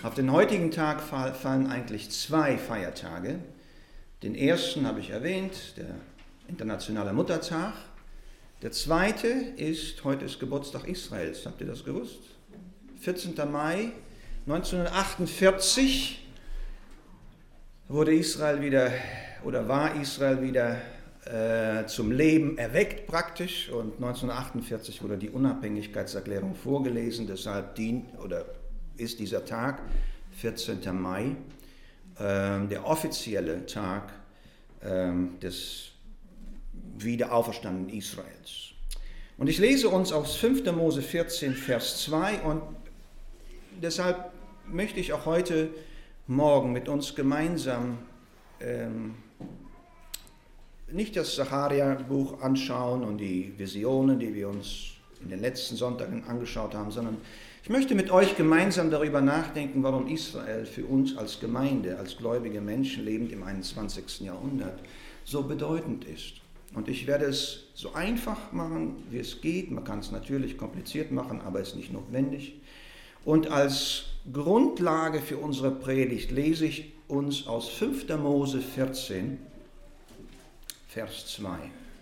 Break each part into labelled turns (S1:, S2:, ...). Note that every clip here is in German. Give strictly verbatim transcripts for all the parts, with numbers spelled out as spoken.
S1: Auf den heutigen Tag fallen eigentlich zwei Feiertage. Den ersten habe ich erwähnt, der internationale Muttertag. Der zweite ist, heute ist Geburtstag Israels. Habt ihr das gewusst? vierzehnten Mai neunzehnhundertachtundvierzig wurde Israel wieder, oder war Israel wieder äh, zum Leben erweckt praktisch. Und neunzehnhundertachtundvierzig wurde die Unabhängigkeitserklärung vorgelesen. Deshalb dient oder ist dieser Tag, vierzehnten Mai, äh, der offizielle Tag äh, des Wiederauferstandenen Israels. Und ich lese uns aus fünfter Mose vierzehn, Vers zwei, und deshalb möchte ich auch heute Morgen mit uns gemeinsam ähm, nicht das Sacharja-Buch anschauen und die Visionen, die wir uns in den letzten Sonntagen angeschaut haben, sondern ich möchte mit euch gemeinsam darüber nachdenken, warum Israel für uns als Gemeinde, als gläubige Menschen lebend im einundzwanzigsten Jahrhundert so bedeutend ist. Und ich werde es so einfach machen, wie es geht. Man kann es natürlich kompliziert machen, aber es ist nicht notwendig. Und als Grundlage für unsere Predigt lese ich uns aus fünfter Mose vierzehn, Vers zwei.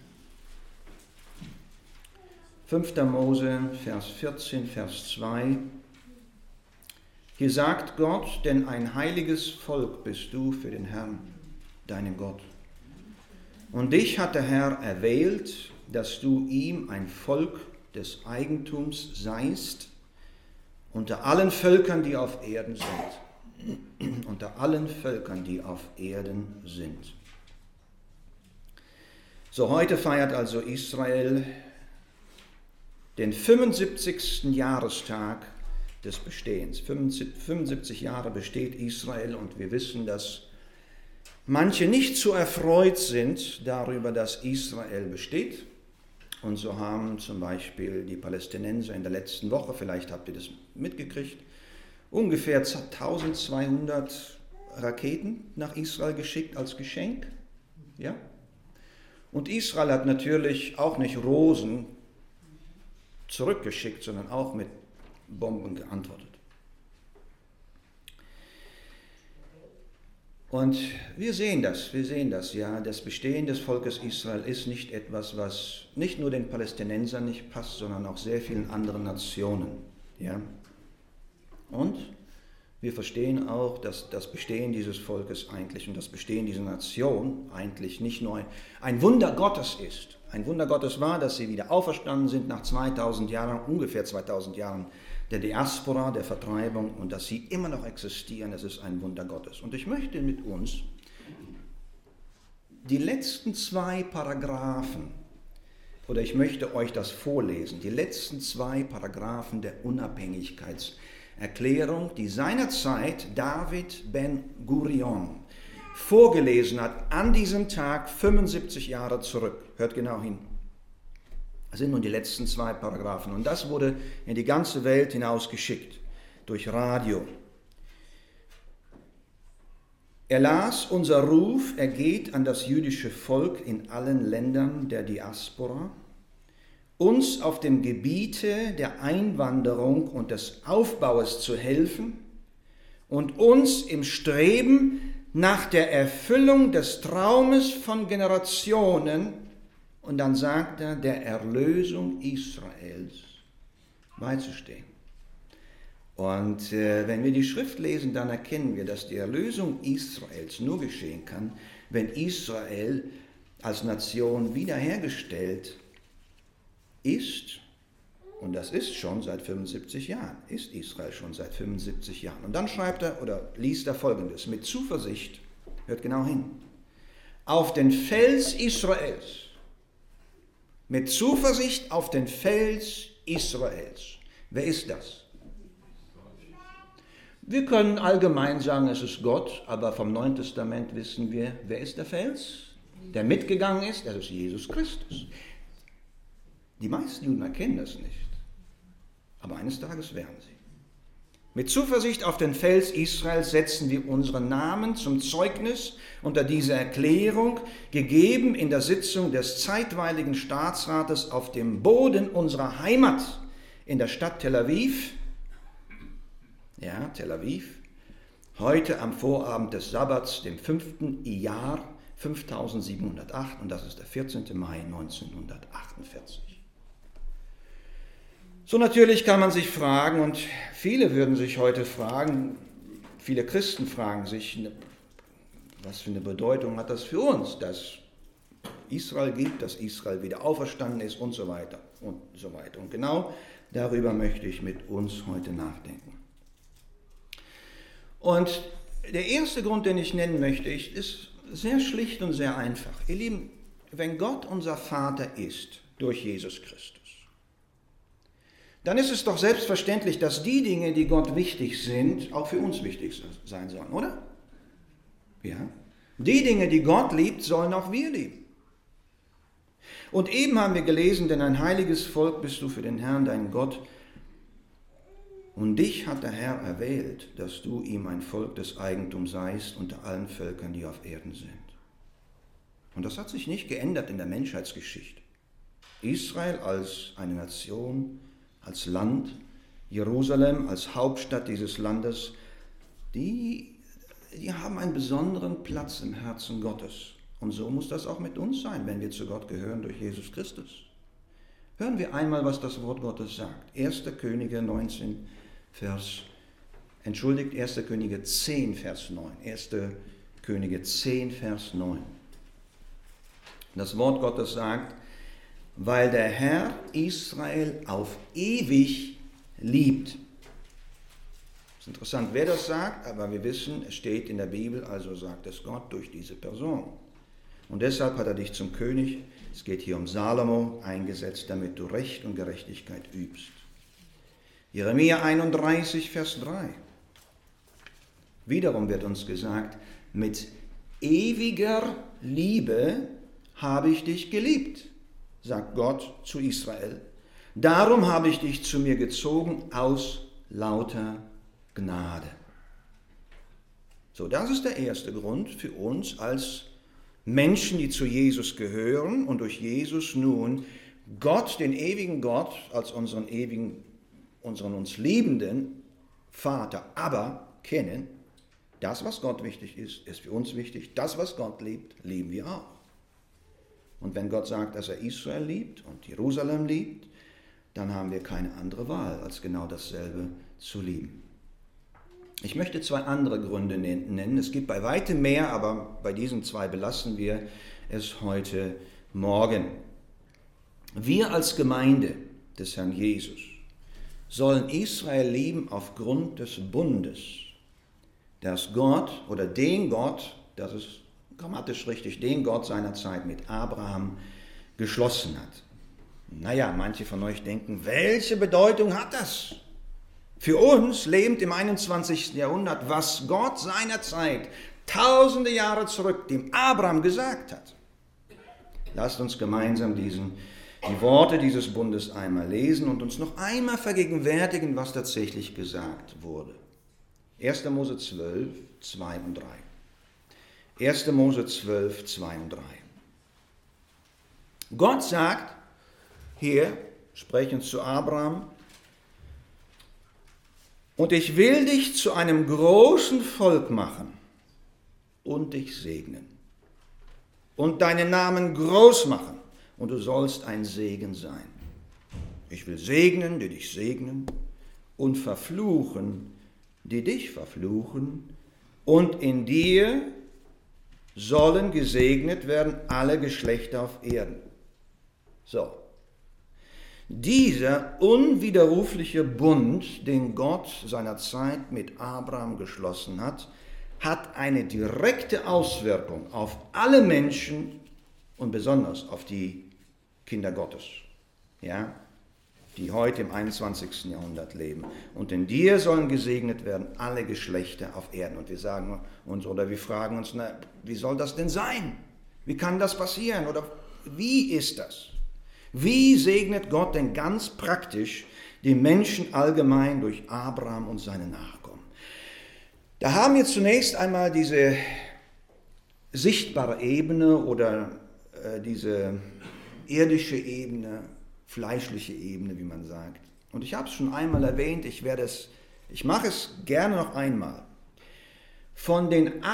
S1: fünfter Mose, Vers vierzehn, Vers zwei. Hier sagt Gott, denn ein heiliges Volk bist du für den Herrn, deinen Gott. Und dich hat der Herr erwählt, dass du ihm ein Volk des Eigentums seist, unter allen Völkern, die auf Erden sind. Unter allen Völkern, die auf Erden sind. So, heute feiert also Israel den fünfundsiebzigsten Jahrestag des Bestehens. fünfundsiebzig Jahre besteht Israel und wir wissen, dass manche nicht so erfreut sind darüber, dass Israel besteht. Und so haben zum Beispiel die Palästinenser in der letzten Woche, vielleicht habt ihr das mitgekriegt, ungefähr eintausendzweihundert Raketen nach Israel geschickt als Geschenk. Ja? Und Israel hat natürlich auch nicht Rosen zurückgeschickt, sondern auch mit Bomben geantwortet. Und wir sehen das, wir sehen das, ja, das Bestehen des Volkes Israel ist nicht etwas, was nicht nur den Palästinensern nicht passt, sondern auch sehr vielen anderen Nationen, ja. Und wir verstehen auch, dass das Bestehen dieses Volkes eigentlich und das Bestehen dieser Nation eigentlich nicht nur ein, ein Wunder Gottes ist. Ein Wunder Gottes war, dass sie wieder auferstanden sind nach zweitausend Jahren, ungefähr zweitausend Jahren der Diaspora, der Vertreibung, und dass sie immer noch existieren, das ist ein Wunder Gottes. Und ich möchte mit uns die letzten zwei Paragraphen, oder ich möchte euch das vorlesen, die letzten zwei Paragraphen der Unabhängigkeitserklärung, die seinerzeit David Ben-Gurion vorgelesen hat, an diesem Tag fünfundsiebzig Jahre zurück. Hört genau hin. Das sind nun die letzten zwei Paragraphen. Und das wurde in die ganze Welt hinaus geschickt, durch Radio. Er las, unser Ruf ergeht an das jüdische Volk in allen Ländern der Diaspora, uns auf dem Gebiete der Einwanderung und des Aufbaues zu helfen und uns im Streben nach der Erfüllung des Traumes von Generationen, und dann sagt er, der Erlösung Israels beizustehen. Und äh, wenn wir die Schrift lesen, dann erkennen wir, dass die Erlösung Israels nur geschehen kann, wenn Israel als Nation wiederhergestellt ist. Und das ist schon seit fünfundsiebzig Jahren, ist Israel schon seit fünfundsiebzig Jahren. Und dann schreibt er oder liest er Folgendes, mit Zuversicht, hört genau hin, auf den Fels Israels, mit Zuversicht auf den Fels Israels. Wer ist das? Wir können allgemein sagen, es ist Gott, aber vom Neuen Testament wissen wir, wer ist der Fels? Der mitgegangen ist, das ist Jesus Christus. Die meisten Juden erkennen das nicht, aber eines Tages werden sie. Mit Zuversicht auf den Fels Israels setzen wir unseren Namen zum Zeugnis unter dieser Erklärung, gegeben in der Sitzung des zeitweiligen Staatsrates auf dem Boden unserer Heimat in der Stadt Tel Aviv, ja, Tel Aviv, Heute am Vorabend des Sabbats, dem fünften Iyar fünftausendsiebenhundertacht, und das ist der vierzehnte Mai neunzehnhundertachtundvierzig. So, natürlich kann man sich fragen, und viele würden sich heute fragen, viele Christen fragen sich, was für eine Bedeutung hat das für uns, dass Israel gibt, dass Israel wieder auferstanden ist und so weiter und so weiter. Und genau darüber möchte ich mit uns heute nachdenken. Und der erste Grund, den ich nennen möchte, ist sehr schlicht und sehr einfach. Ihr Lieben, wenn Gott unser Vater ist durch Jesus Christus, dann ist es doch selbstverständlich, dass die Dinge, die Gott wichtig sind, auch für uns wichtig sein sollen, oder? Ja. Die Dinge, die Gott liebt, sollen auch wir lieben. Und eben haben wir gelesen, denn ein heiliges Volk bist du für den Herrn, deinen Gott. Und dich hat der Herr erwählt, dass du ihm ein Volk des Eigentums seist unter allen Völkern, die auf Erden sind. Und das hat sich nicht geändert in der Menschheitsgeschichte. Israel als eine Nation, als Land, Jerusalem als Hauptstadt dieses Landes, die, die haben einen besonderen Platz im Herzen Gottes. Und so muss das auch mit uns sein, wenn wir zu Gott gehören durch Jesus Christus. Hören wir einmal, was das Wort Gottes sagt. erster Könige neunzehn, Vers, entschuldigt, erster Könige zehn, Vers neun. erster Könige zehn, Vers neun. Das Wort Gottes sagt, weil der Herr Israel auf ewig liebt. Es ist interessant, wer das sagt, aber wir wissen, es steht in der Bibel, also sagt es Gott durch diese Person. Und deshalb hat er dich zum König, es geht hier um Salomo, eingesetzt, damit du Recht und Gerechtigkeit übst. Jeremia einunddreißig, Vers drei. Wiederum wird uns gesagt, mit ewiger Liebe habe ich dich geliebt, sagt Gott zu Israel. Darum habe ich dich zu mir gezogen aus lauter Gnade. So, das ist der erste Grund für uns als Menschen, die zu Jesus gehören und durch Jesus nun Gott, den ewigen Gott, als unseren ewigen, unseren uns liebenden Vater, aber kennen. Das, was Gott wichtig ist, ist für uns wichtig. Das, was Gott liebt, lieben wir auch. Und wenn Gott sagt, dass er Israel liebt und Jerusalem liebt, dann haben wir keine andere Wahl, als genau dasselbe zu lieben. Ich möchte zwei andere Gründe nennen. Es gibt bei weitem mehr, aber bei diesen zwei belassen wir es heute Morgen. Wir als Gemeinde des Herrn Jesus sollen Israel lieben aufgrund des Bundes, dass Gott oder den Gott, das ist grammatisch richtig, den Gott seiner Zeit mit Abraham geschlossen hat. Naja, manche von euch denken, welche Bedeutung hat das? Für uns lebend im einundzwanzigsten Jahrhundert, was Gott seinerzeit, tausende Jahre zurück, dem Abraham gesagt hat. Lasst uns gemeinsam diesen, die Worte dieses Bundes einmal lesen und uns noch einmal vergegenwärtigen, was tatsächlich gesagt wurde. erster Mose zwölf, zwei und drei. erster Mose zwölf, zwei und drei. Gott sagt hier, sprechend zu Abraham, und ich will dich zu einem großen Volk machen und dich segnen und deinen Namen groß machen und du sollst ein Segen sein. Ich will segnen, die dich segnen und verfluchen, die dich verfluchen und in dir sollen gesegnet werden alle Geschlechter auf Erden. So. Dieser unwiderrufliche Bund, den Gott seinerzeit mit Abraham geschlossen hat, hat eine direkte Auswirkung auf alle Menschen und besonders auf die Kinder Gottes, ja, die heute im einundzwanzigsten Jahrhundert leben. Und in dir sollen gesegnet werden alle Geschlechter auf Erden. Und wir sagen uns oder wir fragen uns, na, wie soll das denn sein? Wie kann das passieren? Oder wie ist das? Wie segnet Gott denn ganz praktisch die Menschen allgemein durch Abraham und seine Nachkommen? Da haben wir zunächst einmal diese sichtbare Ebene oder äh, diese irdische Ebene, fleischliche Ebene, wie man sagt. Und ich habe es schon einmal erwähnt, ich werde es, ich mache es gerne noch einmal. Von den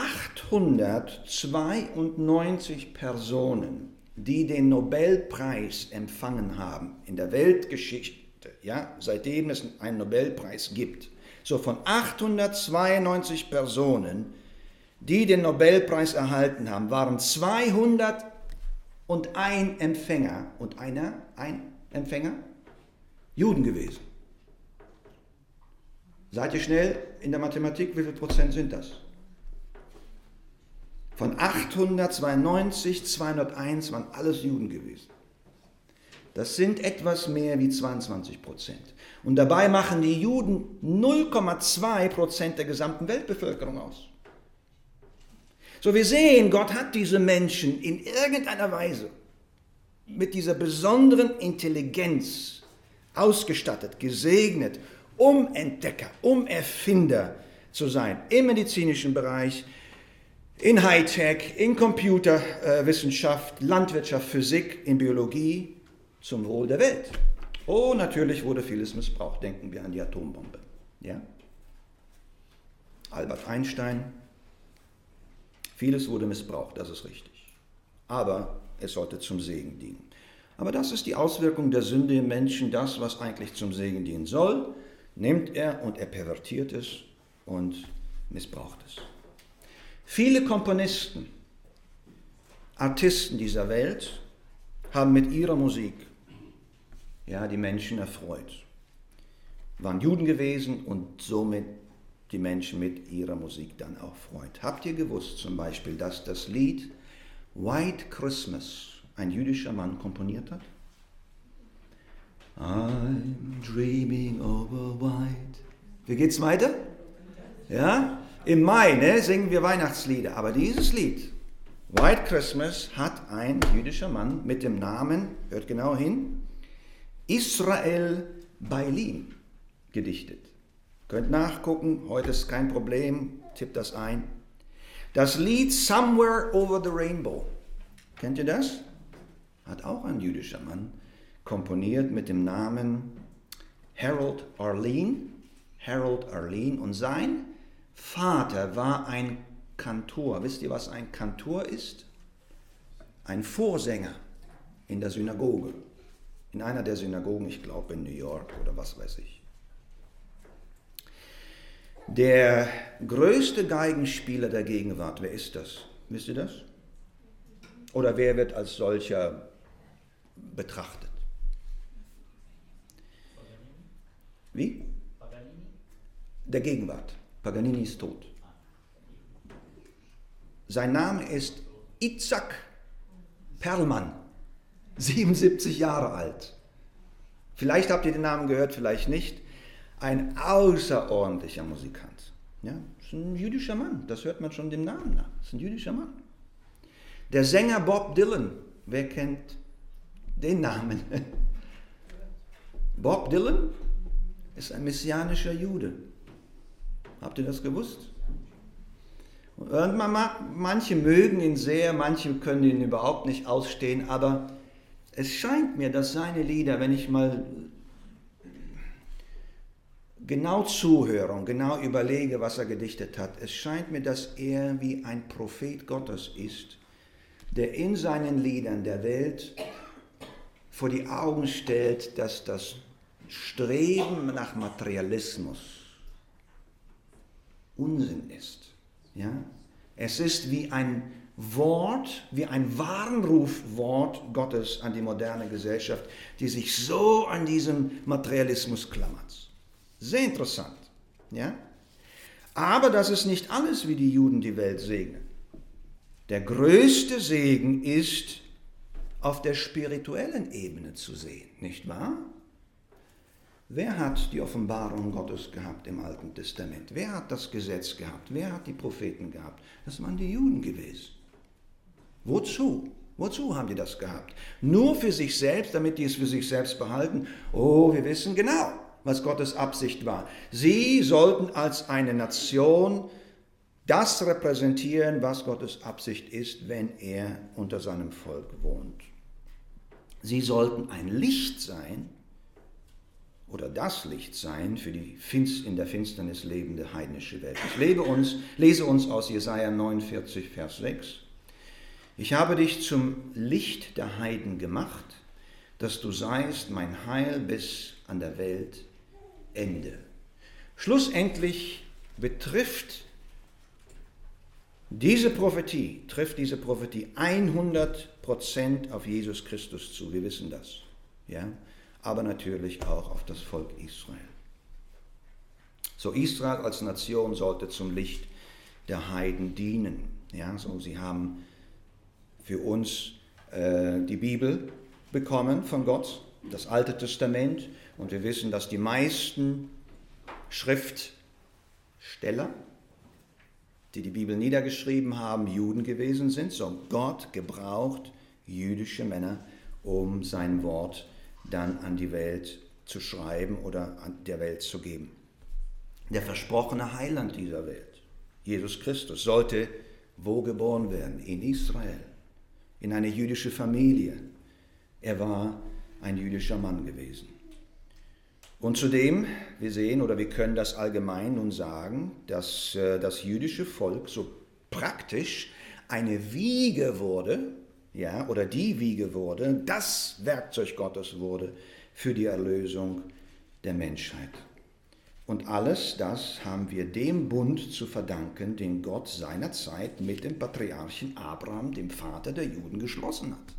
S1: achthundertzweiundneunzig Personen, die den Nobelpreis empfangen haben in der Weltgeschichte, ja, seitdem es einen Nobelpreis gibt, so von achthundertzweiundneunzig Personen, die den Nobelpreis erhalten haben, waren zweihunderteins Empfänger und einer, ein Empfänger, Juden gewesen. Seid ihr schnell in der Mathematik, wie viel Prozent sind das? Von achthundertzweiundneunzig, zweihunderteins waren alles Juden gewesen. Das sind etwas mehr wie zweiundzwanzig Prozent. Und dabei machen die Juden null Komma zwei Prozent der gesamten Weltbevölkerung aus. So, wir sehen, Gott hat diese Menschen in irgendeiner Weise mit dieser besonderen Intelligenz ausgestattet, gesegnet, um Entdecker, um Erfinder zu sein im medizinischen Bereich, in Hightech, in Computerwissenschaft, Landwirtschaft, Physik, in Biologie, zum Wohl der Welt. Oh, natürlich wurde vieles missbraucht. Denken wir an die Atombombe. Ja? Albert Einstein, vieles wurde missbraucht, das ist richtig. Aber es sollte zum Segen dienen. Aber das ist die Auswirkung der Sünde im Menschen. Das, was eigentlich zum Segen dienen soll, nimmt er und er pervertiert es und missbraucht es. Viele Komponisten, Artisten dieser Welt haben mit ihrer Musik ja, die Menschen erfreut. Waren Juden gewesen und somit die Menschen mit ihrer Musik dann auch freut. Habt ihr gewusst zum Beispiel, dass das Lied White Christmas ein jüdischer Mann komponiert hat? I'm dreaming of a white. Wie geht's weiter? Ja? Im Mai ne, singen wir Weihnachtslieder, aber dieses Lied, White Christmas, hat ein jüdischer Mann mit dem Namen, hört genau hin, Israel Bailim gedichtet. Könnt nachgucken, heute ist kein Problem, tippt das ein. Das Lied Somewhere Over the Rainbow, kennt ihr das? Hat auch ein jüdischer Mann komponiert mit dem Namen Harold Arlen, Harold Arlen, und sein Vater war ein Kantor. Wisst ihr, was ein Kantor ist? Ein Vorsänger in der Synagoge. In einer der Synagogen, ich glaube in New York oder was weiß ich. Der größte Geigenspieler der Gegenwart, wer ist das? Wisst ihr das? Oder wer wird als solcher betrachtet? Wie? Der Gegenwart. Paganini ist tot. Sein Name ist Itzhak Perlman, siebenundsiebzig Jahre alt. Vielleicht habt ihr den Namen gehört, vielleicht nicht. Ein außerordentlicher Musikant. Ja, das ist ein jüdischer Mann, das hört man schon dem Namen nach. Das ist ein jüdischer Mann. Der Sänger Bob Dylan, wer kennt den Namen? Bob Dylan ist ein messianischer Jude. Habt ihr das gewusst? Und man mag, manche mögen ihn sehr, manche können ihn überhaupt nicht ausstehen, aber es scheint mir, dass seine Lieder, wenn ich mal genau zuhöre und genau überlege, was er gedichtet hat, es scheint mir, dass er wie ein Prophet Gottes ist, der in seinen Liedern der Welt vor die Augen stellt, dass das Streben nach Materialismus Unsinn ist. Ja? Es ist wie ein Wort, wie ein Warnrufwort Gottes an die moderne Gesellschaft, die sich so an diesem Materialismus klammert. Sehr interessant. Ja? Aber das ist nicht alles, wie die Juden die Welt segnen. Der größte Segen ist auf der spirituellen Ebene zu sehen, nicht wahr? Wer hat die Offenbarung Gottes gehabt im Alten Testament? Wer hat das Gesetz gehabt? Wer hat die Propheten gehabt? Das waren die Juden gewesen. Wozu? Wozu haben die das gehabt? Nur für sich selbst, damit die es für sich selbst behalten? Oh, wir wissen genau, was Gottes Absicht war. Sie sollten als eine Nation das repräsentieren, was Gottes Absicht ist, wenn er unter seinem Volk wohnt. Sie sollten ein Licht sein oder das Licht sein für die in der Finsternis lebende heidnische Welt. Ich lebe uns, lese uns aus Jesaja neunundvierzig, Vers sechs. Ich habe dich zum Licht der Heiden gemacht, dass du seist mein Heil bis an der Welt Ende. Schlussendlich betrifft diese Prophetie, trifft diese Prophetie hundert Prozent auf Jesus Christus zu. Wir wissen das. Ja? Aber natürlich auch auf das Volk Israel. So, Israel als Nation sollte zum Licht der Heiden dienen. Ja, so, sie haben für uns äh, die Bibel bekommen von Gott, das Alte Testament, und wir wissen, dass die meisten Schriftsteller, die die Bibel niedergeschrieben haben, Juden gewesen sind. So, Gott gebraucht jüdische Männer, um sein Wort dann an die Welt zu schreiben oder an der Welt zu geben. Der versprochene Heiland dieser Welt, Jesus Christus, sollte wo geboren werden? In Israel, in eine jüdische Familie. Er war ein jüdischer Mann gewesen. Und zudem, wir sehen oder wir können das allgemein nun sagen, dass das jüdische Volk so praktisch eine Wiege wurde, ja, oder die Wiege wurde, das Werkzeug Gottes wurde für die Erlösung der Menschheit. Und alles das haben wir dem Bund zu verdanken, den Gott seinerzeit mit dem Patriarchen Abraham, dem Vater der Juden, geschlossen hat.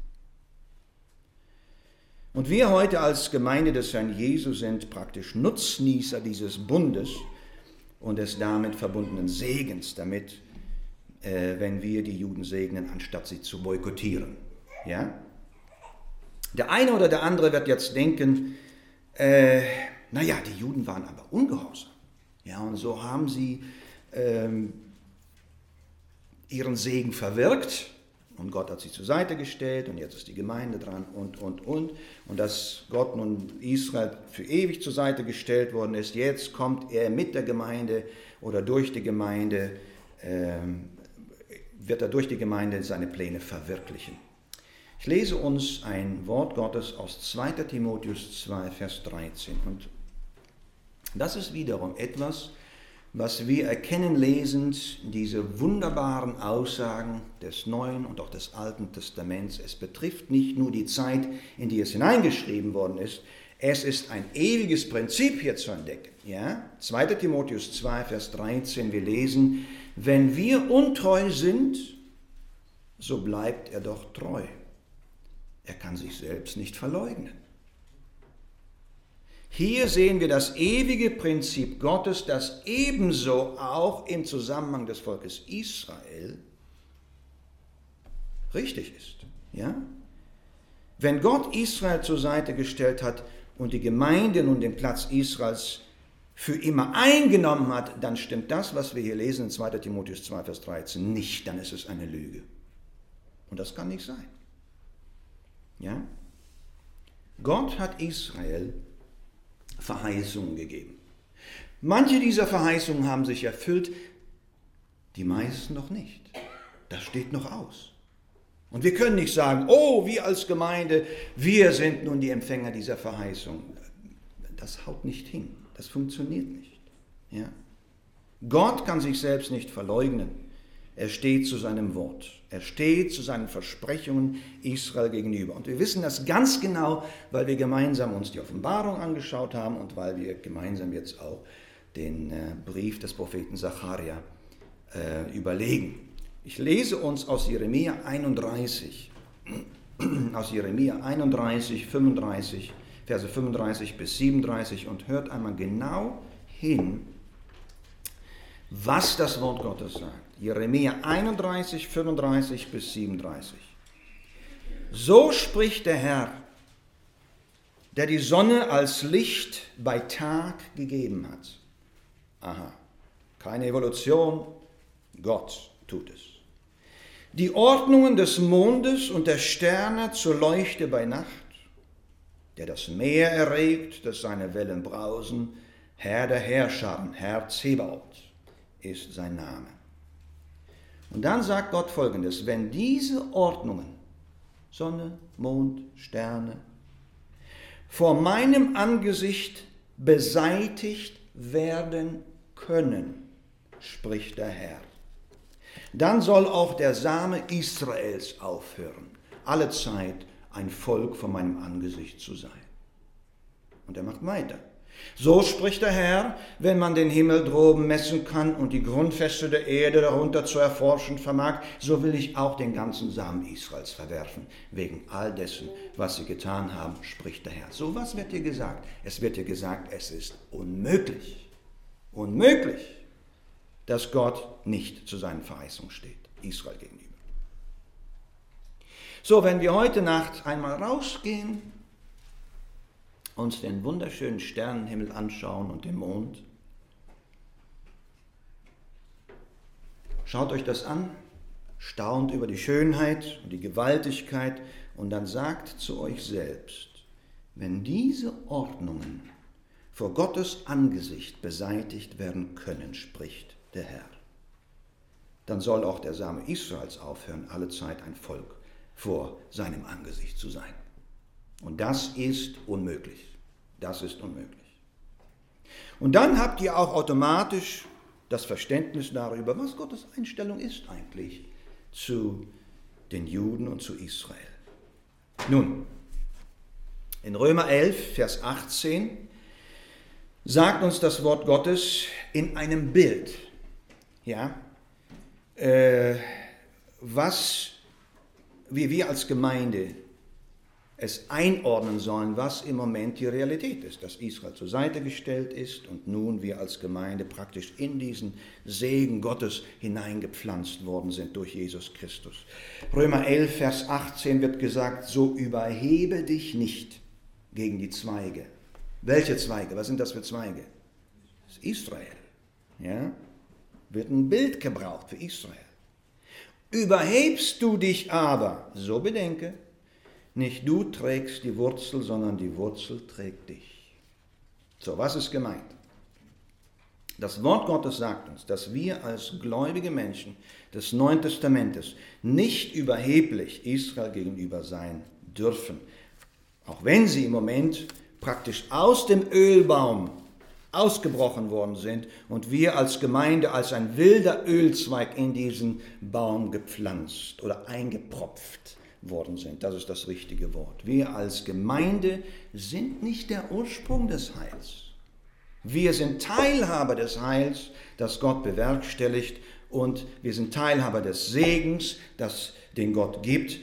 S1: Und wir heute als Gemeinde des Herrn Jesu sind praktisch Nutznießer dieses Bundes und des damit verbundenen Segens, damit Äh, wenn wir die Juden segnen, anstatt sie zu boykottieren. Ja? Der eine oder der andere wird jetzt denken, äh, naja, die Juden waren aber ungehorsam. Ja, und so haben sie ähm, ihren Segen verwirkt und Gott hat sie zur Seite gestellt und jetzt ist die Gemeinde dran und, und, und. Und dass Gott nun Israel für ewig zur Seite gestellt worden ist, jetzt kommt er mit der Gemeinde oder durch die Gemeinde, ähm, wird er durch die Gemeinde seine Pläne verwirklichen. Ich lese uns ein Wort Gottes aus zweiter Timotheus zwei, Vers dreizehn. Und das ist wiederum etwas, was wir erkennen lesend, diese wunderbaren Aussagen des Neuen und auch des Alten Testaments. Es betrifft nicht nur die Zeit, in die es hineingeschrieben worden ist, es ist ein ewiges Prinzip hier zu entdecken. Ja? zweiter Timotheus zwei, Vers dreizehn, wir lesen, wenn wir untreu sind, so bleibt er doch treu. Er kann sich selbst nicht verleugnen. Hier sehen wir das ewige Prinzip Gottes, das ebenso auch im Zusammenhang des Volkes Israel richtig ist. Ja? Wenn Gott Israel zur Seite gestellt hat und die Gemeinde nun den Platz Israels für immer eingenommen hat, dann stimmt das, was wir hier lesen in zweiter Timotheus zwei, Vers dreizehn, nicht, dann ist es eine Lüge. Und das kann nicht sein. Ja? Gott hat Israel Verheißungen gegeben. Manche dieser Verheißungen haben sich erfüllt, die meisten noch nicht. Das steht noch aus. Und wir können nicht sagen, oh, wir als Gemeinde, wir sind nun die Empfänger dieser Verheißung. Das haut nicht hin. Das funktioniert nicht. Ja? Gott kann sich selbst nicht verleugnen. Er steht zu seinem Wort. Er steht zu seinen Versprechungen Israel gegenüber. Und wir wissen das ganz genau, weil wir gemeinsam uns die Offenbarung angeschaut haben und weil wir gemeinsam jetzt auch den äh, Brief des Propheten Sacharja äh, überlegen. Ich lese uns aus Jeremia einunddreißig, aus Jeremia einunddreißig, fünfunddreißig, Verse fünfunddreißig bis siebenunddreißig und hört einmal genau hin, was das Wort Gottes sagt. Jeremia einunddreißig, fünfunddreißig bis siebenunddreißig. So spricht der Herr, der die Sonne als Licht bei Tag gegeben hat. Aha, keine Evolution, Gott tut es. Die Ordnungen des Mondes und der Sterne zur Leuchte bei Nacht, der das Meer erregt, dass seine Wellen brausen, Herr der Herrscher, Herr Zebaoth ist sein Name. Und dann sagt Gott Folgendes, wenn diese Ordnungen, Sonne, Mond, Sterne, vor meinem Angesicht beseitigt werden können, spricht der Herr. Dann soll auch der Same Israels aufhören, allezeit ein Volk vor meinem Angesicht zu sein. Und er macht weiter. So spricht der Herr, wenn man den Himmel droben messen kann und die Grundfeste der Erde darunter zu erforschen vermag, so will ich auch den ganzen Samen Israels verwerfen, wegen all dessen, was sie getan haben, spricht der Herr. So was wird dir gesagt? Es wird dir gesagt, es ist unmöglich, unmöglich, dass Gott nicht zu seinen Verheißungen steht, Israel gegenüber. So, wenn wir heute Nacht einmal rausgehen, uns den wunderschönen Sternenhimmel anschauen und den Mond, schaut euch das an, staunt über die Schönheit und die Gewaltigkeit und dann sagt zu euch selbst, wenn diese Ordnungen vor Gottes Angesicht beseitigt werden können, spricht der Herr, dann soll auch der Same Israels aufhören, allezeit ein Volk vor seinem Angesicht zu sein. Und das ist unmöglich. Das ist unmöglich. Und dann habt ihr auch automatisch das Verständnis darüber, was Gottes Einstellung ist eigentlich zu den Juden und zu Israel. Nun, in Römer elf, Vers achtzehn sagt uns das Wort Gottes in einem Bild, ja, äh, was, wie wir als Gemeinde es einordnen sollen, was im Moment die Realität ist, dass Israel zur Seite gestellt ist und nun wir als Gemeinde praktisch in diesen Segen Gottes hineingepflanzt worden sind durch Jesus Christus. Römer elf, Vers achtzehn wird gesagt, so überhebe dich nicht gegen die Zweige. Welche Zweige? Was sind das für Zweige? Das ist Israel. Ja? Wird ein Bild gebraucht für Israel. Überhebst du dich aber, so bedenke, nicht du trägst die Wurzel, sondern die Wurzel trägt dich. So, was ist gemeint? Das Wort Gottes sagt uns, dass wir als gläubige Menschen des Neuen Testamentes nicht überheblich Israel gegenüber sein dürfen. Auch wenn sie im Moment praktisch aus dem Ölbaum ausgebrochen worden sind und wir als Gemeinde als ein wilder Ölzweig in diesen Baum gepflanzt oder eingepropft worden sind. Das ist das richtige Wort. Wir als Gemeinde sind nicht der Ursprung des Heils. Wir sind Teilhaber des Heils, das Gott bewerkstelligt, und wir sind Teilhaber des Segens, das den Gott gibt.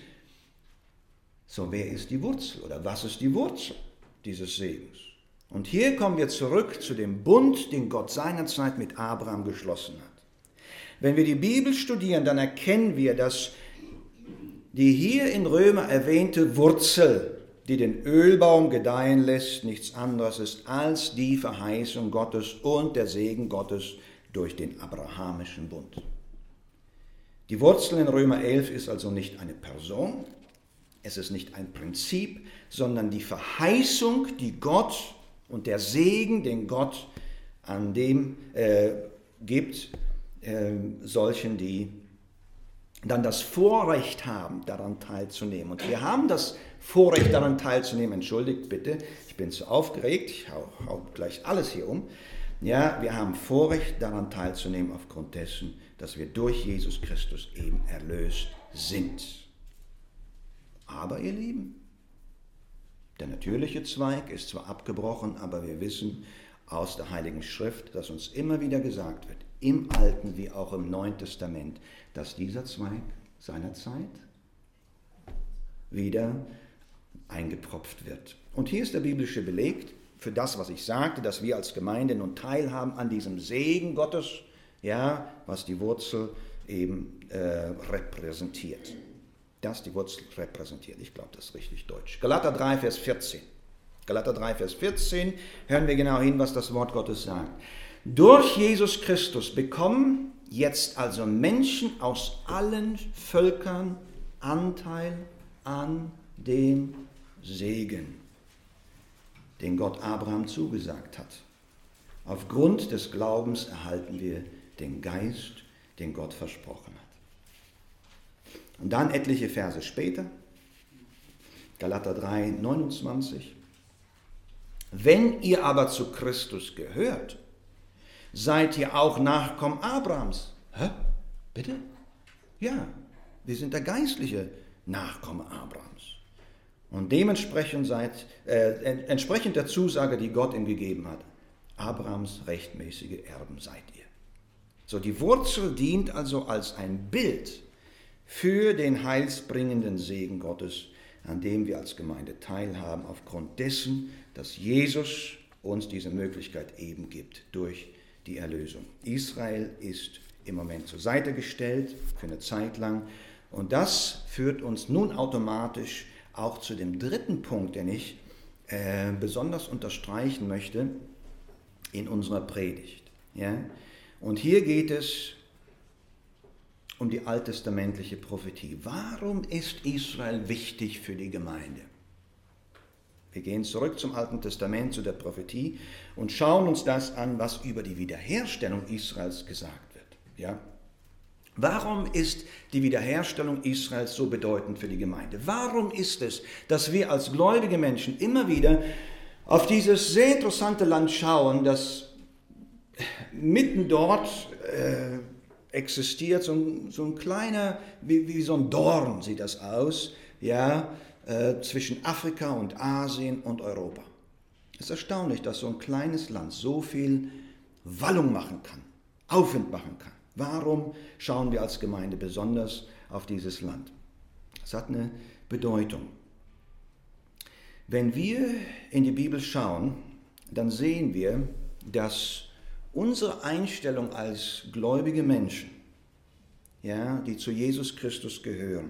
S1: So, wer ist die Wurzel oder was ist die Wurzel dieses Segens? Und hier kommen wir zurück zu dem Bund, den Gott seinerzeit mit Abraham geschlossen hat. Wenn wir die Bibel studieren, dann erkennen wir, dass die hier in Römer erwähnte Wurzel, die den Ölbaum gedeihen lässt, nichts anderes ist als die Verheißung Gottes und der Segen Gottes durch den abrahamischen Bund. Die Wurzel in Römer elf ist also nicht eine Person, es ist nicht ein Prinzip, sondern die Verheißung, die Gott und der Segen, den Gott an dem äh, gibt, äh, solchen, die dann das Vorrecht haben, daran teilzunehmen. Und wir haben das Vorrecht, daran teilzunehmen. Entschuldigt bitte, ich bin zu aufgeregt, ich hau, hau gleich alles hier um. Ja, wir haben Vorrecht, daran teilzunehmen, aufgrund dessen, dass wir durch Jesus Christus eben erlöst sind. Aber ihr Lieben, der natürliche Zweig ist zwar abgebrochen, aber wir wissen aus der Heiligen Schrift, dass uns immer wieder gesagt wird, im Alten wie auch im Neuen Testament, dass dieser Zweig seinerzeit wieder eingepropft wird. Und hier ist der biblische Beleg für das, was ich sagte, dass wir als Gemeinde nun teilhaben an diesem Segen Gottes, ja, was die Wurzel eben äh, repräsentiert. Das die Wurzel repräsentiert. Ich glaube, das ist richtig deutsch. Galater drei, Vers vierzehn. Galater drei, Vers vierzehn, hören wir genau hin, was das Wort Gottes sagt. Durch Jesus Christus bekommen jetzt also Menschen aus allen Völkern Anteil an dem Segen, den Gott Abraham zugesagt hat. Aufgrund des Glaubens erhalten wir den Geist, den Gott versprochen hat. Und dann etliche Verse später, Galater drei, neunundzwanzig. Wenn ihr aber zu Christus gehört, seid ihr auch Nachkommen Abrahams. Hä? Bitte? Ja, wir sind der geistliche Nachkomme Abrahams. Und dementsprechend seid, äh, entsprechend der Zusage, die Gott ihm gegeben hat, Abrahams rechtmäßige Erben seid ihr. So, die Wurzel dient also als ein Bild für den heilsbringenden Segen Gottes, an dem wir als Gemeinde teilhaben, aufgrund dessen, dass Jesus uns diese Möglichkeit eben gibt durch die Erlösung. Israel ist im Moment zur Seite gestellt für eine Zeit lang und das führt uns nun automatisch auch zu dem dritten Punkt, den ich äh, besonders unterstreichen möchte in unserer Predigt. Ja? Und hier geht es um die alttestamentliche Prophetie. Warum ist Israel wichtig für die Gemeinde? Wir gehen zurück zum Alten Testament, zu der Prophetie und schauen uns das an, was über die Wiederherstellung Israels gesagt wird. Ja? Warum ist die Wiederherstellung Israels so bedeutend für die Gemeinde? Warum ist es, dass wir als gläubige Menschen immer wieder auf dieses sehr interessante Land schauen, das mitten dort äh, existiert, so ein, so ein kleiner, wie, wie so ein Dorn sieht das aus, ja, äh, zwischen Afrika und Asien und Europa. Es ist erstaunlich, dass so ein kleines Land so viel Wallung machen kann, Aufwind machen kann. Warum schauen wir als Gemeinde besonders auf dieses Land? Es hat eine Bedeutung. Wenn wir in die Bibel schauen, dann sehen wir, dass unsere Einstellung als gläubige Menschen, ja, die zu Jesus Christus gehören,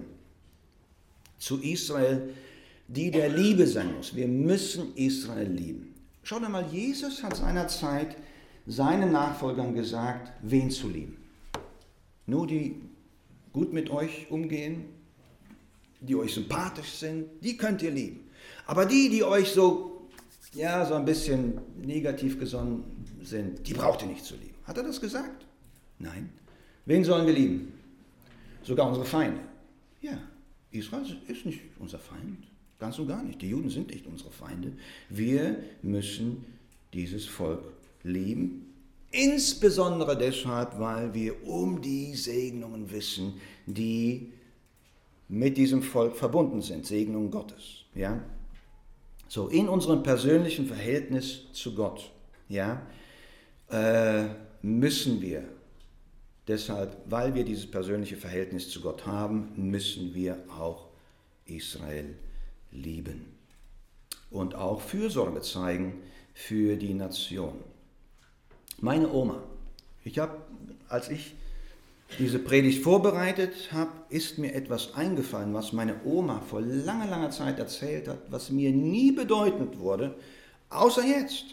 S1: zu Israel, die der Liebe sein muss. Wir müssen Israel lieben. Schaut einmal, Jesus hat seinerzeit seinen Nachfolgern gesagt, wen zu lieben. Nur die gut mit euch umgehen, die euch sympathisch sind, die könnt ihr lieben. Aber die, die euch so, ja, so ein bisschen negativ gesonnen sind, die braucht ihr nicht zu lieben. Hat er das gesagt? Nein. Wen sollen wir lieben? Sogar unsere Feinde. Ja, Israel ist nicht unser Feind. Ganz und gar nicht. Die Juden sind nicht unsere Feinde. Wir müssen dieses Volk lieben. Insbesondere deshalb, weil wir um die Segnungen wissen, die mit diesem Volk verbunden sind. Segnungen Gottes. Ja? So, in unserem persönlichen Verhältnis zu Gott, ja, äh, müssen wir deshalb, weil wir dieses persönliche Verhältnis zu Gott haben, müssen wir auch Israel lieben und auch Fürsorge zeigen für die Nation. Meine Oma, ich habe, als ich diese Predigt vorbereitet habe, ist mir etwas eingefallen, was meine Oma vor langer, langer Zeit erzählt hat, was mir nie bedeutend wurde, außer jetzt.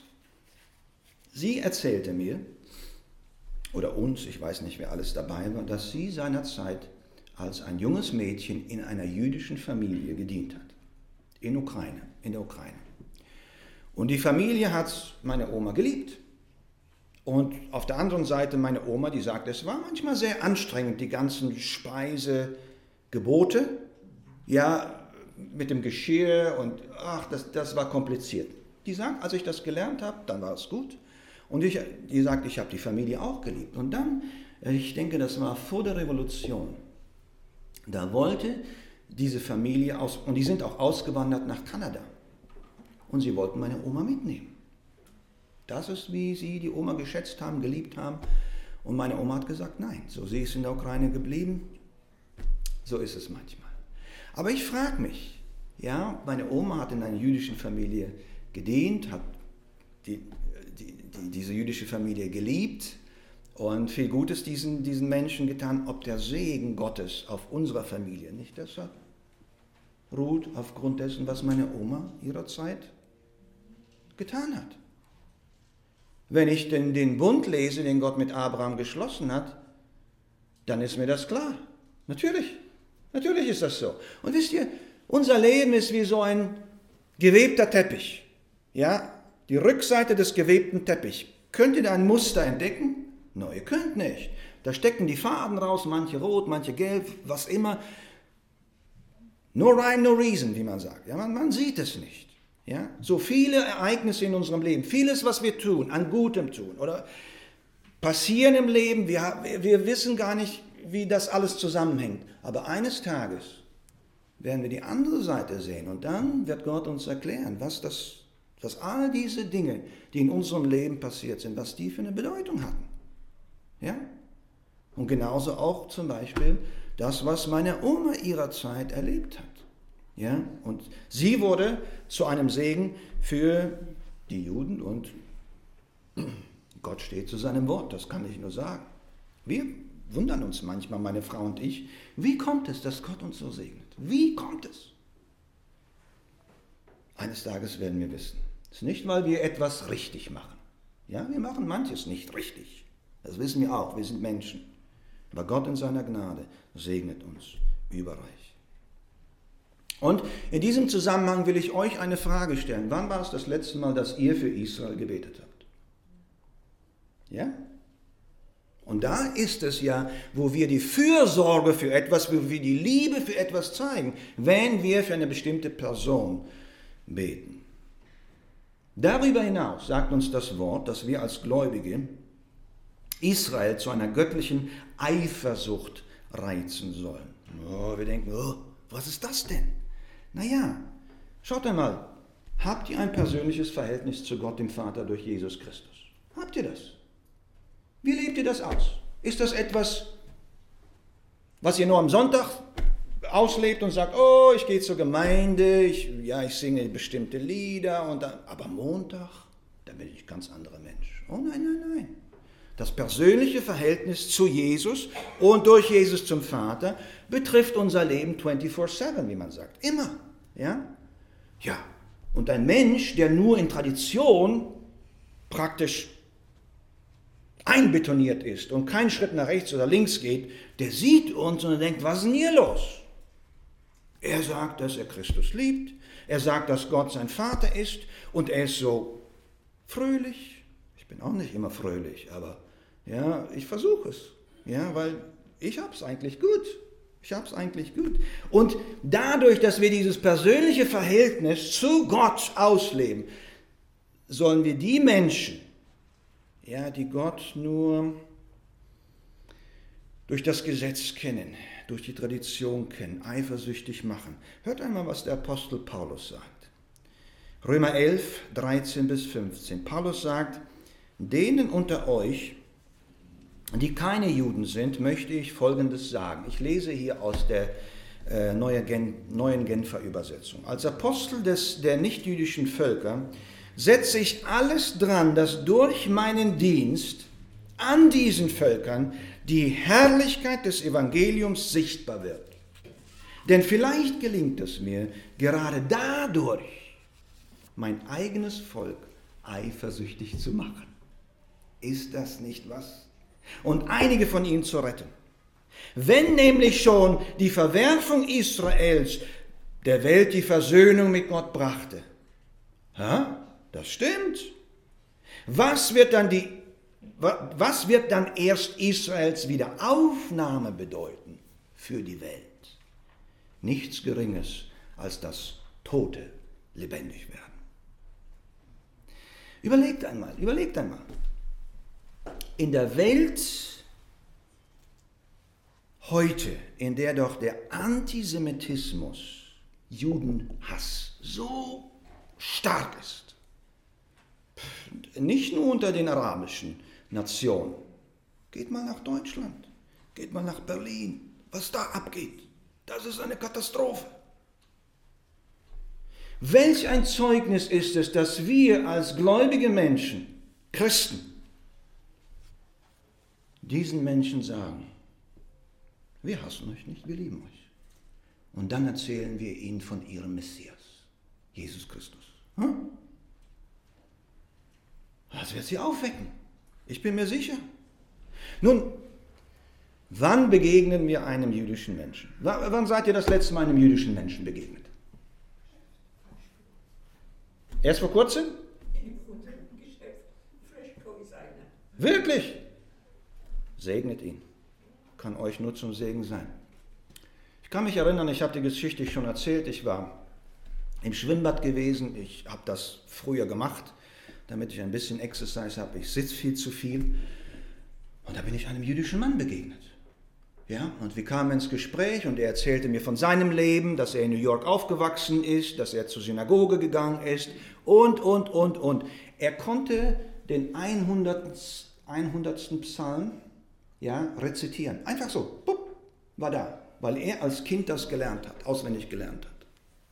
S1: Sie erzählte mir, oder uns, ich weiß nicht, wer alles dabei war, dass sie seinerzeit als ein junges Mädchen in einer jüdischen Familie gedient hat. In Ukraine, in der Ukraine. Und die Familie hat meine Oma geliebt. Und auf der anderen Seite meine Oma, die sagte, es war manchmal sehr anstrengend, die ganzen Speisegebote, ja, mit dem Geschirr und ach, das, das war kompliziert. Die sagt, als ich das gelernt habe, dann war es gut. Und ich, die sagt, ich habe die Familie auch geliebt. Und dann, ich denke, das war vor der Revolution, da wollte diese Familie aus, und die sind auch ausgewandert nach Kanada. Und sie wollten meine Oma mitnehmen. Das ist, wie sie die Oma geschätzt haben, geliebt haben. Und meine Oma hat gesagt, nein, so sie ist in der Ukraine geblieben. So ist es manchmal. Aber ich frage mich, ja, meine Oma hat in einer jüdischen Familie gedient, hat die, die, die, diese jüdische Familie geliebt und viel Gutes diesen, diesen Menschen getan, ob der Segen Gottes auf unserer Familie nicht deshalb ruht, aufgrund dessen, was meine Oma ihrer Zeit getan hat. Wenn ich denn den Bund lese, den Gott mit Abraham geschlossen hat, dann ist mir das klar. Natürlich, natürlich ist das so. Und wisst ihr, unser Leben ist wie so ein gewebter Teppich. Ja, die Rückseite des gewebten Teppichs. Könnt ihr da ein Muster entdecken? Nein, ihr könnt nicht. Da stecken die Farben raus, manche rot, manche gelb, was immer. No rhyme, no reason, wie man sagt. Ja, man, man sieht es nicht. Ja? So viele Ereignisse in unserem Leben, vieles, was wir tun, an Gutem tun oder passieren im Leben, wir, wir wissen gar nicht, wie das alles zusammenhängt. Aber eines Tages werden wir die andere Seite sehen und dann wird Gott uns erklären, was, das, was all diese Dinge, die in unserem Leben passiert sind, was die für eine Bedeutung hatten. Ja? Und genauso auch zum Beispiel das, was meine Oma ihrer Zeit erlebt hat. Ja? Und sie wurde zu einem Segen für die Juden und Gott steht zu seinem Wort, das kann ich nur sagen. Wir wundern uns manchmal, meine Frau und ich, wie kommt es, dass Gott uns so segnet? Wie kommt es? Eines Tages werden wir wissen. Es ist nicht, weil wir etwas richtig machen. Ja, wir machen manches nicht richtig. Das wissen wir auch, wir sind Menschen. Aber Gott in seiner Gnade segnet uns überreich. Und in diesem Zusammenhang will ich euch eine Frage stellen. Wann war es das letzte Mal, dass ihr für Israel gebetet habt? Ja? Und da ist es ja, wo wir die Fürsorge für etwas, wo wir die Liebe für etwas zeigen, wenn wir für eine bestimmte Person beten. Darüber hinaus sagt uns das Wort, dass wir als Gläubige Israel zu einer göttlichen Eifersucht reizen sollen. Oh, wir denken, oh, was ist das denn? Naja, schaut einmal, habt ihr ein persönliches Verhältnis zu Gott, dem Vater, durch Jesus Christus? Habt ihr das? Wie lebt ihr das aus? Ist das etwas, was ihr nur am Sonntag auslebt und sagt, oh, ich gehe zur Gemeinde, ich, ja, ich singe bestimmte Lieder, und dann, aber Montag, da bin ich ein ganz anderer Mensch. Oh nein, nein, nein. Das persönliche Verhältnis zu Jesus und durch Jesus zum Vater betrifft unser Leben vierundzwanzig sieben, wie man sagt. Immer. Ja? Ja. Und ein Mensch, der nur in Tradition praktisch einbetoniert ist und keinen Schritt nach rechts oder links geht, der sieht uns und denkt, was ist denn hier los? Er sagt, dass er Christus liebt, er sagt, dass Gott sein Vater ist und er ist so fröhlich. Ich bin auch nicht immer fröhlich, aber ja, ich versuche es, ja, weil ich habe es eigentlich gut. Ich habe es eigentlich gut. Und dadurch, dass wir dieses persönliche Verhältnis zu Gott ausleben, sollen wir die Menschen, ja, die Gott nur durch das Gesetz kennen, durch die Tradition kennen, eifersüchtig machen. Hört einmal, was der Apostel Paulus sagt. Römer elf, dreizehn bis fünfzehn. Paulus sagt, denen unter euch, die keine Juden sind, möchte ich Folgendes sagen. Ich lese hier aus der äh, neuen, Gen, neuen Genfer Übersetzung. Als Apostel des, der nichtjüdischen Völker setze ich alles dran, dass durch meinen Dienst an diesen Völkern die Herrlichkeit des Evangeliums sichtbar wird. Denn vielleicht gelingt es mir, gerade dadurch mein eigenes Volk eifersüchtig zu machen. Ist das nicht was? Und einige von ihnen zu retten. Wenn nämlich schon die Verwerfung Israels der Welt die Versöhnung mit Gott brachte. Ja, das stimmt. Was wird dann die, was wird dann erst Israels Wiederaufnahme bedeuten für die Welt? Nichts Geringes als das Tote lebendig werden. Überlegt einmal, überlegt einmal. In der Welt heute, in der doch der Antisemitismus, Judenhass so stark ist, nicht nur unter den arabischen Nationen, geht mal nach Deutschland, geht mal nach Berlin, was da abgeht, das ist eine Katastrophe. Welch ein Zeugnis ist es, dass wir als gläubige Menschen, Christen, diesen Menschen sagen, wir hassen euch nicht, wir lieben euch. Und dann erzählen wir ihnen von ihrem Messias, Jesus Christus. Hm? Das wird sie aufwecken. Ich bin mir sicher. Nun, wann begegnen wir einem jüdischen Menschen? W- wann seid ihr das letzte Mal einem jüdischen Menschen begegnet? Erst vor kurzem?
S2: In unserem Geschäft. Freshco ist einer.
S1: Wirklich? Segnet ihn. Kann euch nur zum Segen sein. Ich kann mich erinnern, ich habe die Geschichte schon erzählt, ich war im Schwimmbad gewesen. Ich habe das früher gemacht, damit ich ein bisschen Exercise habe. Ich sitze viel zu viel. Und da bin ich einem jüdischen Mann begegnet. Ja, und wir kamen ins Gespräch und er erzählte mir von seinem Leben, dass er in New York aufgewachsen ist, dass er zur Synagoge gegangen ist und, und, und, und. Er konnte den hundertsten Psalm ja, rezitieren. Einfach so, bupp, war da, weil er als Kind das gelernt hat, auswendig gelernt hat.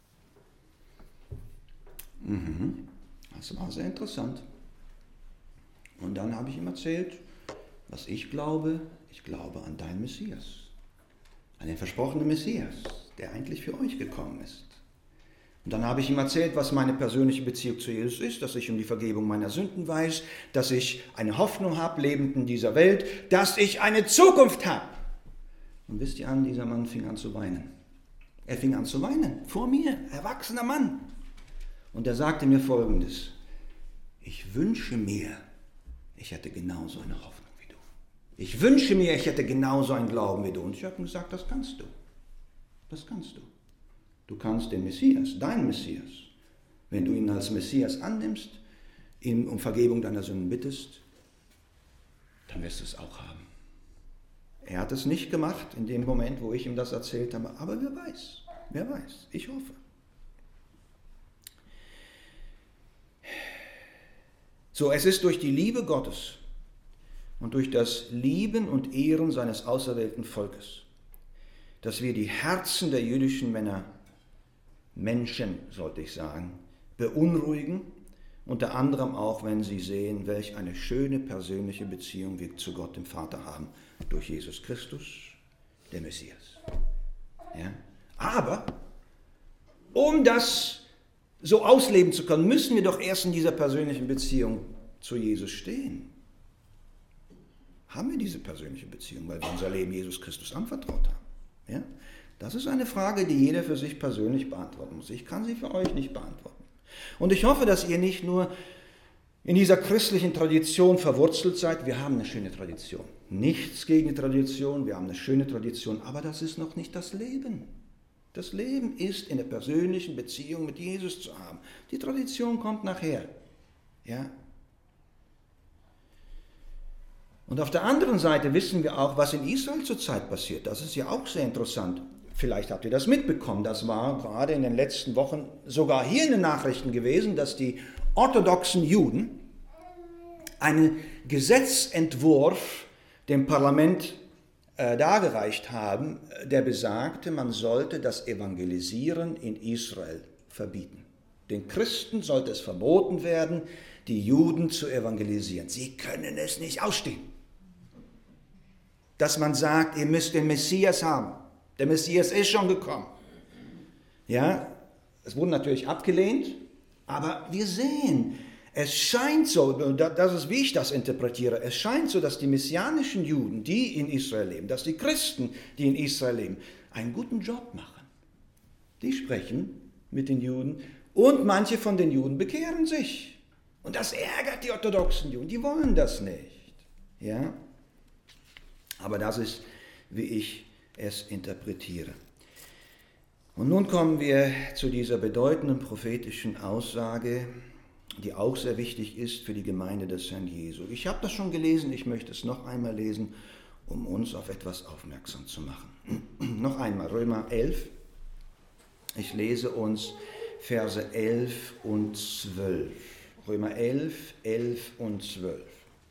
S1: Mhm. Das war sehr interessant. Und dann habe ich ihm erzählt, was ich glaube. Ich glaube an deinen Messias, an den versprochenen Messias, der eigentlich für euch gekommen ist. Und dann habe ich ihm erzählt, was meine persönliche Beziehung zu Jesus ist, dass ich um die Vergebung meiner Sünden weiß, dass ich eine Hoffnung habe, lebend in dieser Welt, dass ich eine Zukunft habe. Und wisst ihr an, dieser Mann fing an zu weinen. Er fing an zu weinen, vor mir, erwachsener Mann. Und er sagte mir Folgendes: Ich wünsche mir, ich hätte genauso eine Hoffnung. Ich wünsche mir, ich hätte genauso einen Glauben wie du. Und ich habe ihm gesagt, das kannst du. Das kannst du. Du kannst den Messias, deinen Messias, wenn du ihn als Messias annimmst, ihn um Vergebung deiner Sünden bittest, dann wirst du es auch haben. Er hat es nicht gemacht in dem Moment, wo ich ihm das erzählt habe, aber wer weiß, wer weiß, ich hoffe. So, es ist durch die Liebe Gottes und durch das Lieben und Ehren seines auserwählten Volkes, dass wir die Herzen der jüdischen Männer, Menschen sollte ich sagen, beunruhigen, unter anderem auch, wenn sie sehen, welch eine schöne persönliche Beziehung wir zu Gott dem Vater haben, durch Jesus Christus, der Messias. Ja? Aber, um das so ausleben zu können, müssen wir doch erst in dieser persönlichen Beziehung zu Jesus stehen. Haben wir diese persönliche Beziehung, weil wir unser Leben Jesus Christus anvertraut haben? Ja? Das ist eine Frage, die jeder für sich persönlich beantworten muss. Ich kann sie für euch nicht beantworten. Und ich hoffe, dass ihr nicht nur in dieser christlichen Tradition verwurzelt seid. Wir haben eine schöne Tradition. Nichts gegen die Tradition, wir haben eine schöne Tradition, aber das ist noch nicht das Leben. Das Leben ist, in der persönlichen Beziehung mit Jesus zu haben. Die Tradition kommt nachher. Ja? Und auf der anderen Seite wissen wir auch, was in Israel zurzeit passiert. Das ist ja auch sehr interessant. Vielleicht habt ihr das mitbekommen. Das war gerade in den letzten Wochen sogar hier in den Nachrichten gewesen, dass die orthodoxen Juden einen Gesetzentwurf dem Parlament äh, dargereicht haben, der besagte, man sollte das Evangelisieren in Israel verbieten. Den Christen sollte es verboten werden, die Juden zu evangelisieren. Sie können es nicht ausstehen. Dass man sagt, ihr müsst den Messias haben. Der Messias ist schon gekommen. Ja, es wurde natürlich abgelehnt, aber wir sehen, es scheint so, das ist, wie ich das interpretiere, es scheint so, dass die messianischen Juden, die in Israel leben, dass die Christen, die in Israel leben, einen guten Job machen. Die sprechen mit den Juden und manche von den Juden bekehren sich. Und das ärgert die orthodoxen Juden, die wollen das nicht. Ja? Aber das ist, wie ich es interpretiere. Und nun kommen wir zu dieser bedeutenden prophetischen Aussage, die auch sehr wichtig ist für die Gemeinde des Herrn Jesu. Ich habe das schon gelesen, ich möchte es noch einmal lesen, um uns auf etwas aufmerksam zu machen. Noch einmal, Römer elf. Ich lese uns Verse elf und zwölf. Römer elf, elf und zwölf.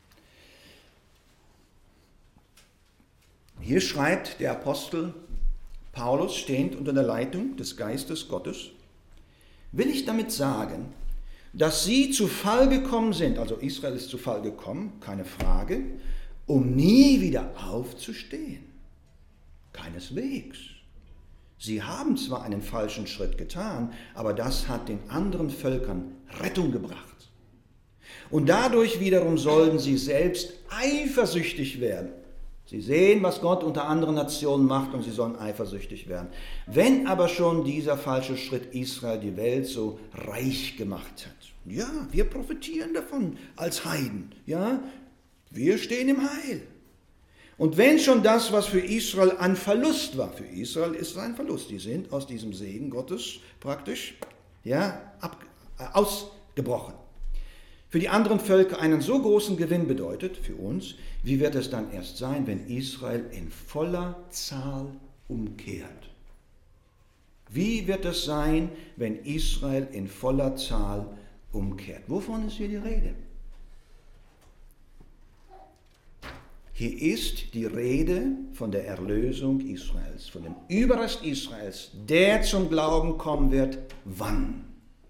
S1: Hier schreibt der Apostel Paulus, stehend unter der Leitung des Geistes Gottes, will ich damit sagen, dass sie zu Fall gekommen sind, also Israel ist zu Fall gekommen, keine Frage, um nie wieder aufzustehen. Keineswegs. Sie haben zwar einen falschen Schritt getan, aber das hat den anderen Völkern Rettung gebracht. Und dadurch wiederum sollen sie selbst eifersüchtig werden. Sie sehen, was Gott unter anderen Nationen macht und sie sollen eifersüchtig werden. Wenn aber schon dieser falsche Schritt Israel die Welt so reich gemacht hat, ja, wir profitieren davon als Heiden, ja, wir stehen im Heil. Und wenn schon das, was für Israel ein Verlust war, für Israel ist es ein Verlust, die sind aus diesem Segen Gottes praktisch ja, ab, äh, ausgebrochen. Für die anderen Völker einen so großen Gewinn bedeutet, für uns, wie wird es dann erst sein, wenn Israel in voller Zahl umkehrt? Wie wird es sein, wenn Israel in voller Zahl umkehrt? Wovon ist hier die Rede? Hier ist die Rede von der Erlösung Israels, von dem Überrest Israels, der zum Glauben kommen wird. Wann?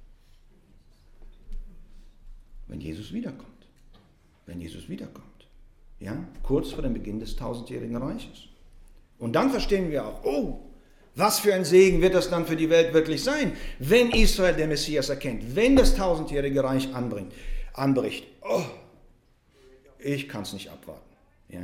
S1: Wenn Jesus wiederkommt. Wenn Jesus wiederkommt. Ja, kurz vor dem Beginn des tausendjährigen Reiches. Und dann verstehen wir auch, oh, was für ein Segen wird das dann für die Welt wirklich sein, wenn Israel den Messias erkennt, wenn das tausendjährige Reich anbringt, anbricht. Oh, ich kann es nicht abwarten. Ja.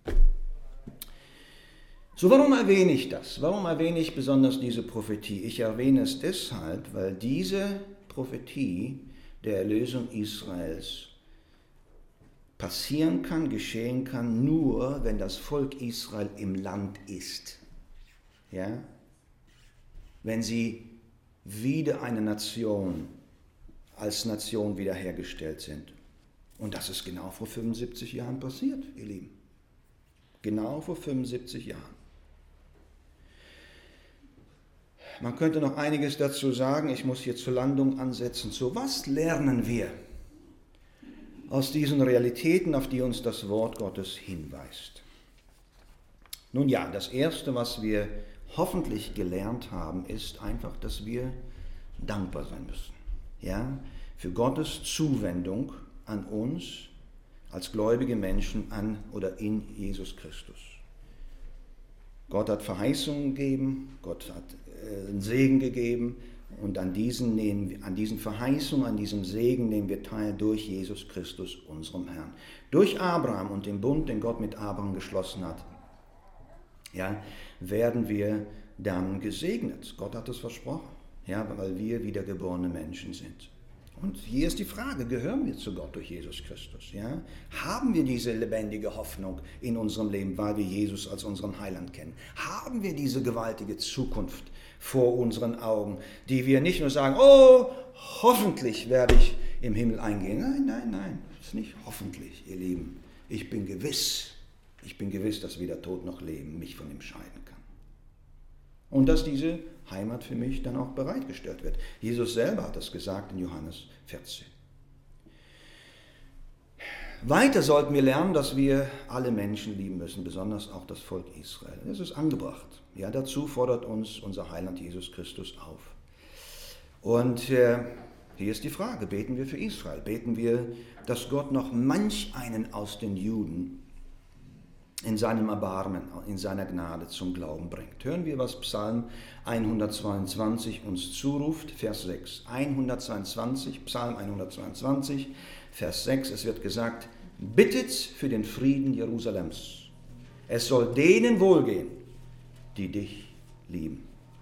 S1: So, warum erwähne ich das? Warum erwähne ich besonders diese Prophetie? Ich erwähne es deshalb, weil diese Prophetie der Erlösung Israels passieren kann, geschehen kann, nur wenn das Volk Israel im Land ist. Ja? Wenn sie wieder eine Nation, als Nation wiederhergestellt sind. Und das ist genau vor fünfundsiebzig Jahren passiert, ihr Lieben. Genau vor fünfundsiebzig Jahren. Man könnte noch einiges dazu sagen, ich muss hier zur Landung ansetzen. So, was lernen wir aus diesen Realitäten, auf die uns das Wort Gottes hinweist? Nun ja, das Erste, was wir hoffentlich gelernt haben, ist einfach, dass wir dankbar sein müssen. Ja, für Gottes Zuwendung an uns als gläubige Menschen an oder in Jesus Christus. Gott hat Verheißungen gegeben, Gott hat äh, einen Segen gegeben und an diesen, nehmen, an diesen Verheißungen, an diesem Segen nehmen wir teil durch Jesus Christus, unserem Herrn. Durch Abraham und den Bund, den Gott mit Abraham geschlossen hat, ja, werden wir dann gesegnet. Gott hat es versprochen, ja, weil wir wiedergeborene Menschen sind. Und hier ist die Frage, gehören wir zu Gott durch Jesus Christus? Ja? Haben wir diese lebendige Hoffnung in unserem Leben, weil wir Jesus als unseren Heiland kennen? Haben wir diese gewaltige Zukunft vor unseren Augen, die wir nicht nur sagen, oh, hoffentlich werde ich im Himmel eingehen. Nein, nein, nein, das ist nicht hoffentlich, ihr Lieben. Ich bin gewiss, ich bin gewiss, dass weder Tod noch Leben mich von ihm scheiden kann. Und dass diese Heimat für mich dann auch bereitgestellt wird. Jesus selber hat das gesagt in Johannes vierzehn. Weiter sollten wir lernen, dass wir alle Menschen lieben müssen, besonders auch das Volk Israel. Das ist angebracht. Ja, dazu fordert uns unser Heiland Jesus Christus auf. Und äh, hier ist die Frage, beten wir für Israel? Beten wir, dass Gott noch manch einen aus den Juden in seinem Erbarmen, in seiner Gnade zum Glauben bringt. Hören wir, was Psalm hundertzweiundzwanzig uns zuruft, Vers sechs. hundertzweiundzwanzig, Psalm hundertzweiundzwanzig, Vers sechs, es wird gesagt, bittet für den Frieden Jerusalems. Es soll denen wohlgehen, die dich lieben.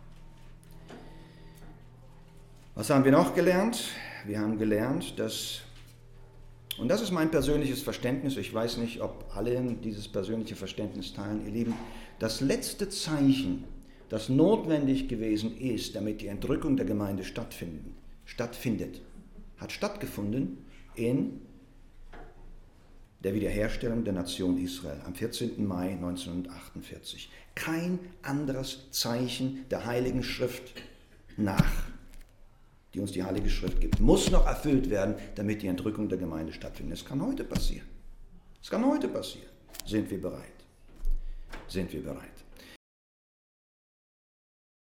S1: Was haben wir noch gelernt? Wir haben gelernt, dass, und das ist mein persönliches Verständnis, ich weiß nicht, ob alle dieses persönliche Verständnis teilen, ihr Lieben, das letzte Zeichen, das notwendig gewesen ist, damit die Entrückung der Gemeinde stattfinden, stattfindet, hat stattgefunden in der Wiederherstellung der Nation Israel am vierzehnten Mai neunzehnhundertachtundvierzig. Kein anderes Zeichen der Heiligen Schrift nach, die uns die Heilige Schrift gibt, muss noch erfüllt werden, damit die Entrückung der Gemeinde stattfindet. Es kann heute passieren. Es kann heute passieren. Sind wir bereit? Sind wir bereit?